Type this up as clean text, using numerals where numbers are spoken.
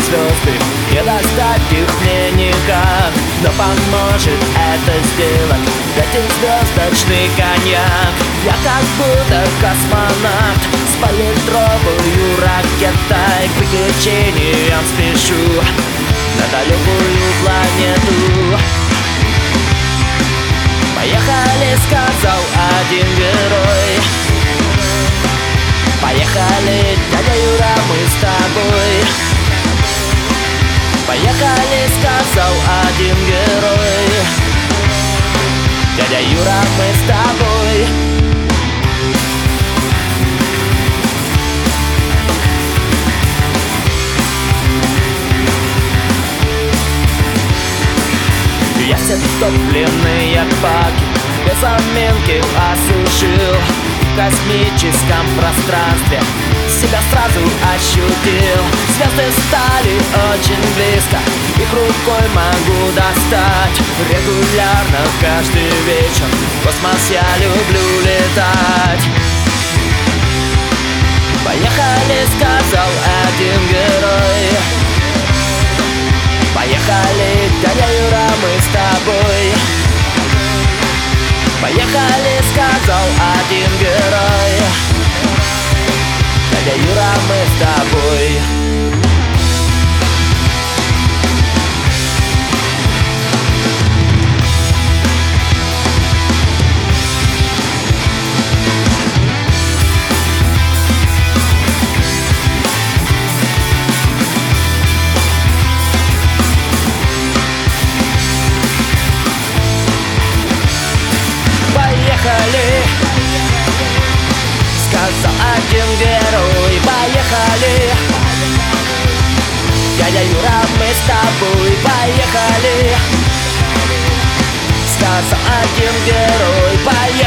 звезды, не достать их мне никак. Но поможет это сделать пятизвездочный коньяк. Я как будто космонавт с политровою ракетой к приключениям спешу на далекую планету. Поехали, сказал один герой. Поехали, дядя Юра, мы с тобой. Поехали, сказал один герой. Дядя Юра, мы с тобой. Я все топливные баки без заминки осушил. В космическом пространстве себя сразу ощутил. Звезды стали очень близко, их рукой могу достать. Регулярно каждый вечер в космос я люблю летать. Поехали, сказал один герой. Поехали, дядя Юра, мы с тобой. Поехали, сказал один герой. Дядя Юра, мы с тобой. Поехали, сказал один герой. Поехали, дядя Юра, мы с тобой. Поехали, сказал один герой. Поехали.